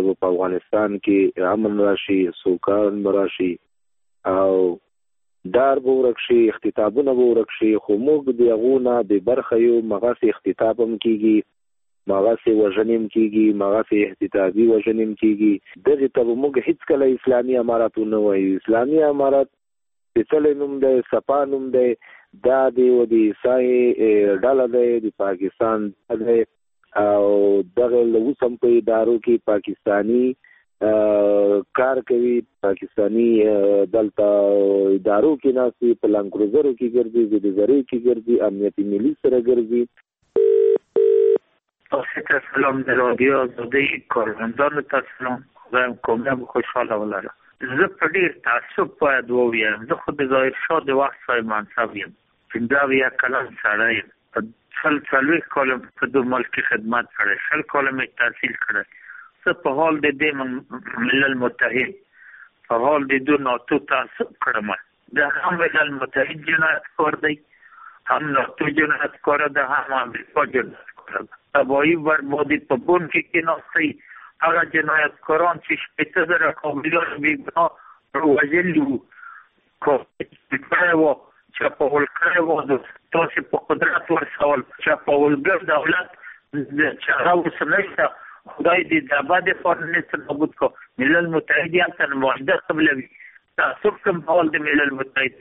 په افغانستان کې امن راشي، سوکان راشي او دار به ورک شي، اختطافونه به ورک شي. خو موږ د هغو نه بې برخه یو. مغسې اختطاف هم کېږي، مغسې وژنې هم کېږي، مغسې اختطافي وژنې هم کېږي. دغې ته به موږ هېڅکله اسلامي امارت ونه وایو. اسلامي امارت سپېڅلی نوم دی، صفا نوم دی. دا د عیسای ډله دی، د پاکستان دی او دغه له اوس هم په ادارو کې پاکستاني کار کوي. پاکستاني دلته ادارو کې ناستي، په لانکروزرو کې ګرځي، زیدزرۍ کې ګرځي، امنیتي ملي سره ګرځي. تاسو ته سلام د رادیو آزادۍ کارمندانو ته سلام. خدایم کامیاب و خوشحاله ولره. زه په ډېر تعصب باید ووایم، زه خو د ظاهرشاه د وخت صاحب منصب یم، 15 کلن سړی یم، په 40 کاله په دو ملک خدمت کړی، 20 کاله مې تحصیل کړی. زه په حال د دې ملل متحد په حال د دو ناتو تعصب کړم. د هم ملل متحد جنایتکار دی، هم ناتو جنایتکار ده، هم امریکا جنایتکار ده. تباهي بربادي په بون کې ناستي. هغه جنایتکاران چې 15,000 کابلیان بېګناه وژلي وو، کړی وو، چپاول کړی وو، تاسې په قدرت ورسول. چپاولګر دولت چې هغه اوس نشته، خدای دې د ابد لپاره نسته نابود کو. ملل متحد هلته معاهده قبلوي. تعصب کوم ډول د ملل متحد.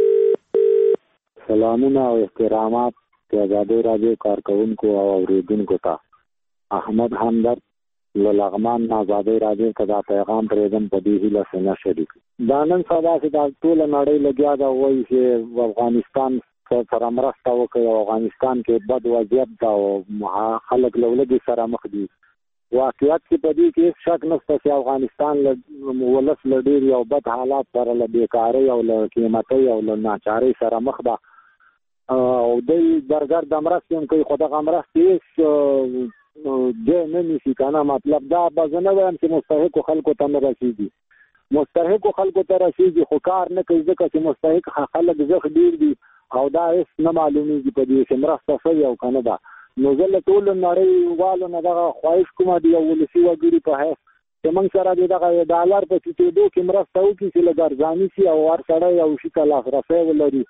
سلامونه او احترامات د ازادۍ راډیو کارکوونکو او اورېدونکو ته. احمد همدرد له لغمان نه ازادۍ راډیو ته دا پیغام پرېږدم په دې هیله سینه شریک. دا نن سبا چې دا ټوله نړۍ لګیا ده وایي چې افغانستان سره مرسته وکړي او افغانستان کې بد وضعیت ده او خلک له لږې سره مخ دي. واقعیت کې په دې کې هېڅ شک نشته چې افغانستان له ولس له ډېر یو بد حالات سره له بېکارۍ او له قیمتۍ او له ناچارۍ سره مخ ده او دوی درګرد مرستې هم کوي، خو دغه مرستې هېڅ ځای نه نیسي که نه. مطلب دا به زه نه وایم چې مستحقو خلکو ته نه رسېږي، مستحقو خلکو ته رسېږي، خو کار نه کوي ځکه چې مستحق خلک زښت ډېر دي او دا هېڅ نه معلومېږي په دې چې مرسته شوې او که نه ده. نو زه له ټولو نړیوالو نه دغه خواهش کومه د یو ولسي وګړي په حیث چې موږ سره د دغه ډالر په ټیټېدو کې مرسته وکړي چې لږ ارزاني شي او هر سړی یو شي ته لاسرسی ولري.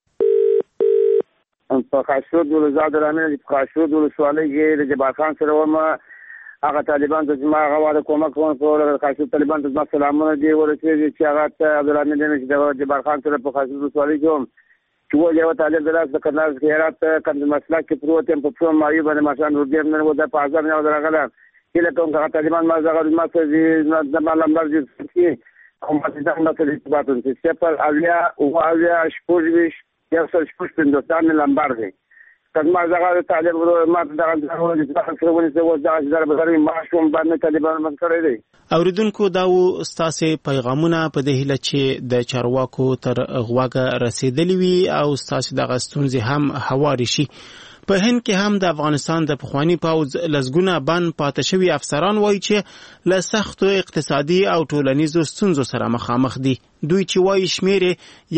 په خاشرود ولسوالۍ رامینه په خاشرود ولسوالۍ کې د جبار خان سره وم. هغه طالبان ته زما هغه واده کومک کوم په خاشرود طالبان ته زما سلامونه دي ورسېږي چې هغه ته عبدالحمید چې د جبار خان سره په خاشرود ولسوالۍ کې وم چې و یو طالب د لاس د کندهار کې هرات کندز مسلک کې پروت یم. په څو مایو باندې ماشان ورګم نه و د 5000 نه ودرغله چې له کوم هغه طالبان ما زغه ما څه د مالمبر چې کوم څه د ماته ارتباط چې سپر اویا او اویا شپږ یو څل شپږ پندوستان لمبر دی. کله زغه طالب ما دغه د څه ونی څه و د ځار بغیر ما شوم باندې طالبان من کړی دی. اوریدونکو دا و ستاسو پیغامونه په دې هیله چې د چارواکو تر غوږه رسیدلی وي او ستاسو د غستونځي هم هواري شي. په هند کې هم د افغانستان د پخوانی پوځ لزګونه بن پاتې شوي افسران وایي چې له سختو اقتصادي او ټولنیزو ستونزو سره مخامخ دي. دوی چې وایي شمیر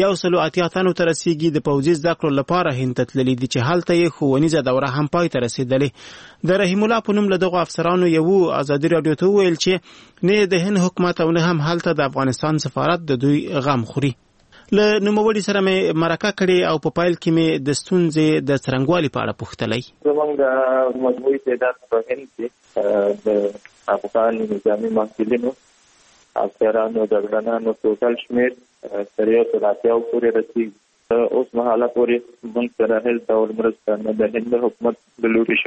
180 تنو ته رسیږي د پوځي زده کړو لپاره هند ته تللي دي چې هلته یې ښوونیزه دوره هم پای ته رسېدلې. د رحیم الله په نوم له دغو افسرانو یو ازادي راډیو ته وویل چې نه د هند حکومت او نه هم هلته د افغانستان سفارت د دوی غم خوري. له نوموړي سره مې مرکه کړې او په پایل کې مې د ستونزې د څرنګوالي په اړه پوښتلی. زموږ د مجموعي تعداد په هند کې د افغان نظامي محصلینو افسرانو جګړنانو ټوټل شمېر تر 180 پورې رسېږي. اوس مهاله پورې موږ سره هېڅ ډول مرسته نه د هند حکومت له لورې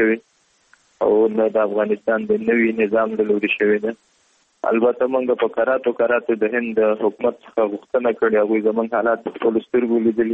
شوې او نه د افغانستان د نوي نظام له لورې شوې ده. البته موږ په کراتو د هند حکومت څخه غوښتنه کړې، هغوی زموږ حالات په خپلو سترګو لیدلي،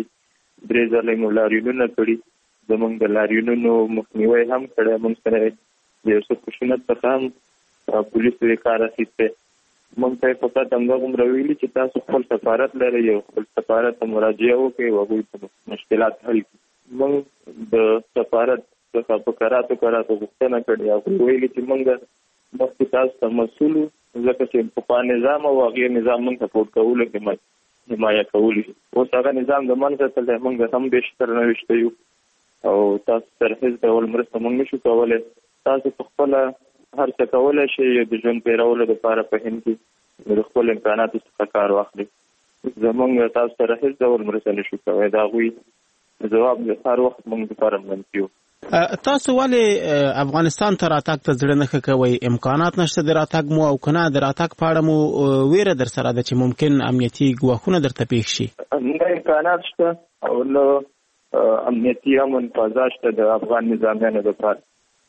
3 ځله مو لاریونونه کړي، زموږ د لاریونونو مخنیوی هم کړی، موږ سره د یو څه خشونت څخه هم پولیسو یې کار اخیستی. موږ ته یې فقط همدا دومره ویلي چې تاسو خپل سفارت لرئ او خپل سفارت ته مراجعه وکړئ او هغوی ته مشکلات حل کړي. موږ د سفارت څخه په کراتو غوښتنه کړې، هغوی ویلي چې موږ مخکې تاسو ته مسؤل ځکه چې پخوا نظام او هغې نظام موږ سپورټ کولو کې حمایه کولی. اوس هغه نظام د منځه تللی، موږ هم بیشتر نوښته یو او تاسو سره هېڅ ډول مرسته موږ نشو کولی. تاسو په خپله هر څه کولای شي د ژوند پیرولو لپاره په هند کې د خپل امکاناتو څخه کار واخلي. زمونږ تاسو سره هیڅ ډول مرسته نشو کولی. د هغوی ځواب د هر وخت موږ لپاره منفي و. تاسو ولې افغانستان ته راتګ ته زړه نه کوئ؟ امکانات نشته د راتګ مو، او کنه د راتګ په اړه مو ویره در سره ده چې ممکن امنیتي ګواښونه درته پیښ شي؟ نه امکانات شته او نه امنیتي امن فضا شته د افغان نظامیانو لپاره.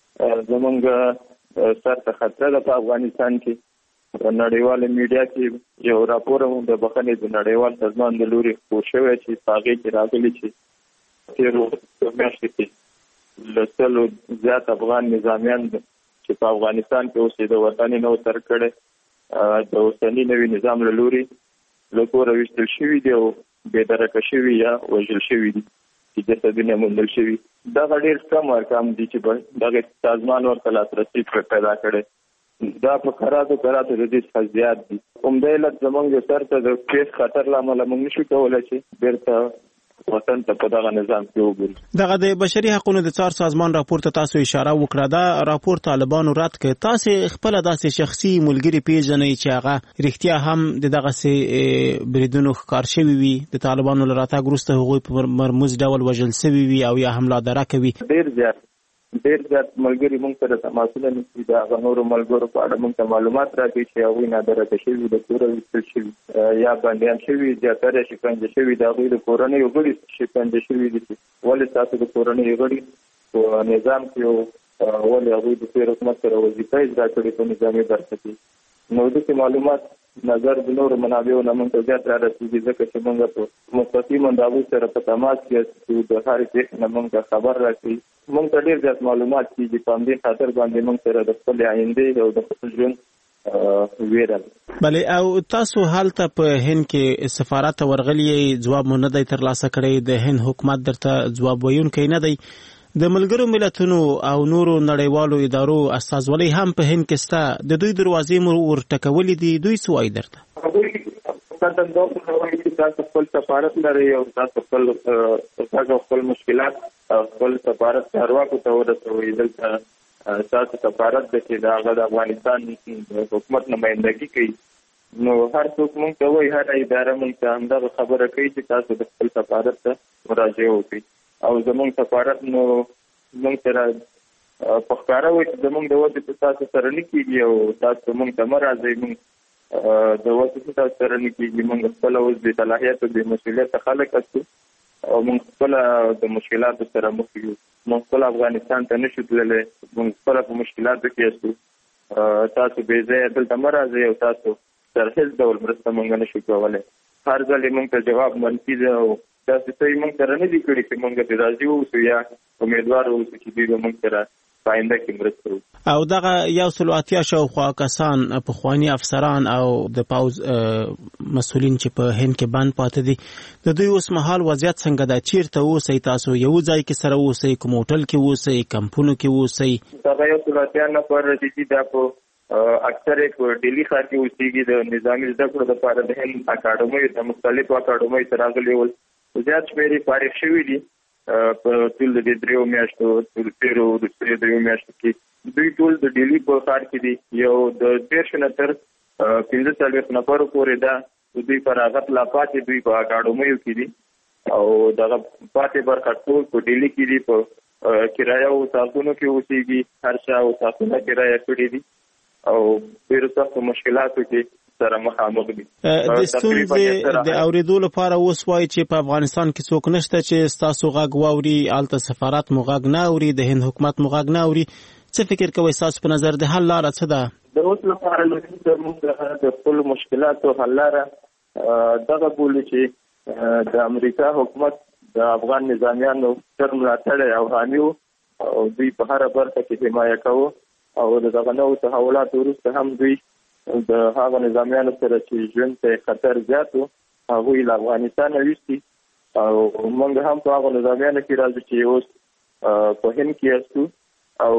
زمونږ سر ته خطره ده په افغانستان کې. نړیواله میډیا کې یو راپور هم د بخښنې د نړیوال سازمان د لوري خپور شوی چې په هغې کې راغلي چې تېرو میاشتو کې له 100 زیات افغان نظامیان چې په افغانستان کې اوسې د وطني نو تر کړه د اوسني نوي نظام له لوري له کوره ویستل شوي دي او بې درکه شوي یا وژل شوي دي چې جسدونه موندل شوي. دغه ډېر کم ارقام دي چې دغه سازمان ورته لاسرسي پیدا کړی. دا په کراتو د دې څخه زیات دي. همدا علت زموږ سر ته د پیښ خطر له امله موږ نشو کولی چې بیرته وطن ته په دغه نظام کې وګورو. دغه د بشري حقوقو د څار سازمان راپور ته تاسو اشاره وکړه. دا راپور طالبانو رد کړ. تاسو خپل داسې شخصي ملګری پیژنئ چې هغه رښتیا هم دغه سي بریدونو ښکار شوی وي، د طالبانو له راتګ وروسته هغوی په مرموز ډول وژل شوي وي او یا حمله دره کوي؟ ډېر زیات ملګري موږ سره تماسونه نیسي. د هغه نورو ملګرو په اړه موږ ته معلومات راکوي چې هغوی نادرکه شوي، د کوره ویستل شوي یا بندیان شوي، زیاتره شکنجه شوي. د هغوی د کورنیو غړي شکنجه شوي دي. ولې تاسو د کورنیو غړي په نظام کې ولې هغوی د تېر حکومت سره وظیفه اجرا کړې په نظامي برخه کې؟ نو دغه معلومات نظر د نورو منابعو نه موږ ته زیات را رسېږي، ځکه چې موږ په مستقیما د هغوی سره په تماس کې یو د هرې پېښې نه موږ ته خبر راکوي. موږ ته ډېر زیات معلومات کېږي. په همدې خاطر باندې موږ سره د خپلې آیندې او د خپل ژوند ویره ده. بلې او تاسو هلته په هند کې سفارت ته ورغلي، ځواب مو نه دی ترلاسه کړی، د هند حکومت درته ځواب ویونکی نه دی. د ملګرو ملتونو او نورو نړیوالو ادارو استازولۍ هم په هند کې شته. د دوی دروازې مو ورټکولې دي، دوی څه وایي درته؟ تاسو خپل سفارت لرئ او تاسو خپل مشکلات خپل سفارت چارواکو ته ورسوئ. دلته تاسو سفارت د چې د هغه د افغانستان حکومت نمایندګي کوي. نو هر څوک موږ ته وایي، هر اداره موږ ته همدغه خبره کوي چې تاسو د خپل سفارت ته مراجعه وکړئ. او زموږ سفارت نو موږ سره په ښکاره وایي چې زموږ د وضع په تاسو سره نه کېږي او تاسو موږ ته مه راځئ. موږ د وضع په تاسو سره نه کېږي. موږ خپله اوس بې صلاحیته بې مسؤلیته خلک هستو او موږ خپله د مشکلاتو سره مخ یو. موږ خپله افغانستان ته نشو تللی. موږ خپله په مشکلاتو کې هستو. تاسو بې ځایه دلته مه راځئ او تاسو سره هېڅ ډول مرسته موږ نشو کولی. هر ځل یې موږ ته جواب منفي ده او داسې څه یې موږ سره نه دي کړي چې موږ د راضي واوسو یا امیدوار واوسو چې دوی به موږ سره په آینده کې مرسته وکړي. او دغه 180 شاوخوا کسان پخواني افسران او د پوځ مسؤلین چې په هند کې بند پاتې دي، د دوی اوس مهال وضعیت څنګه ده؟ چیرته اوسئ تاسو؟ یو ځای کې سره اوسئ، کوم هوټل کې اوسئ، کمپونو کې اوسئ؟ دغه 180 نفر چې دا په اکثر په ډیلی ښار کې اوسېږي. د نظامي زده کړو لپاره د هند اکاډمیو ته مختلفو اکاډمیو ته راغلي ول. زیات شمېر یې فارغ شوي دي په ټول د دې 3 میاشتو تېرو وروستیو 3 میاشتو کې. دوی ټول د ډیلی په ښار کې دي. یو د 13 نه تر 45 نفرو پورې ده دوی فراغت لا پاتې دوی په اکاډمیو کې دي او دغه پاتې برخه ټول په ډیلی کې دي. په کرایه او ساختونو کې اوسېږي. هر چا او ساختونه کرایه کړي دي او ډېرو سختو مشکلاتو کې سره مخامخ دي. د ستونزې د اورېدو لپاره اوس وایي چې په افغانستان کې څوک نشته چې ستاسو غږ واوري. هلته سفارت مو غږ نه اوري، د هند حکومت مو غږ نه اوري. څه فکر کوئ ستاسو په نظر د حل لاره څه ده؟ د اوس لپاره موږ د خپلو مشکلاتو حل لاره دغه بولو چې د امریکا حکومت د افغان نظامیانو ستر ملاتړی او حامي و او دوی په هره برخه کې حمایه کوو او دغه نوو تحولاتو وروسته هم دوی د هغه نظامیانو سره چې ژوند ته خطر زیات و هغوی له افغانستانه ویستي او موږ هم په هغو نظامیانو کې راځو چې اوس په هند کې یاستو او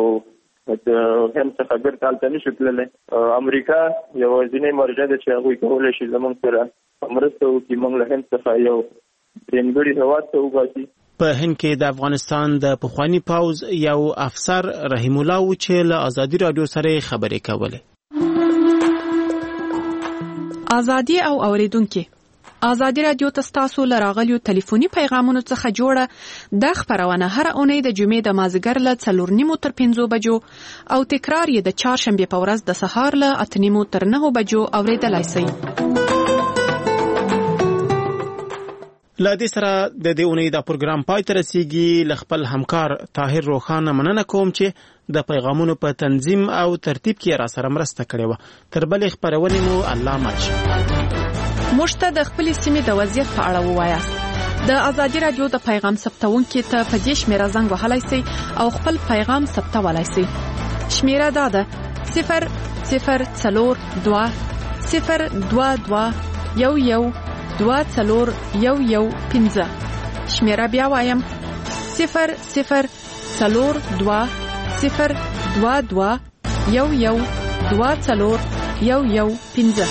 د هند څخه بیرته هلته نشو تللی. امریکا یوازینۍ مرجع ده چې هغوی کولی شي زموږ سره مرسته وکړي. موږ له هند څخه یو درېمګړي هېواد ته وباسي په هند کې د افغانستان د پخوانی پوځ یو افسر رحیم الله و چې له ازادي رادیو سره خبرې کولې. ازادي او اوریدونکو ازادي رادیو تاسو له راغلیو ټلیفوني پیغامونو څخه جوړه د خبرونه هر اونۍ د جمعې د مازیګر له 4:30 تر 5 بجو او تکرار یې د چهارشنبه په ورځ د سهار له 8:30 تر 9 بجو اوریدلای شئ. لدې سره د دې اونۍ د پروګرام پای ته رسیدي. خپل همکار طاهر روخانه مننه کوم چې د پیغامونو په تنظیم او ترتیب کې را سره مرسته کړې و. تر بلې خبرونه مو الله ماچ. مشته د خپل سیمې د وضعیت په اړه ووایاست. د ازادي رادیو د پیغام ثبتونکو ته په دې شمیره زنګ وهلای شئ او خپل پیغام ثبتولای شئ. شمیره دا ده 002 022 شمیره بیا وایم 002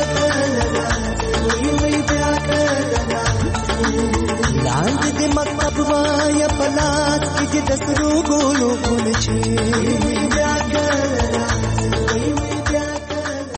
لاندې د مکتب غوايا پلات کې د سرو ګلو ګل شي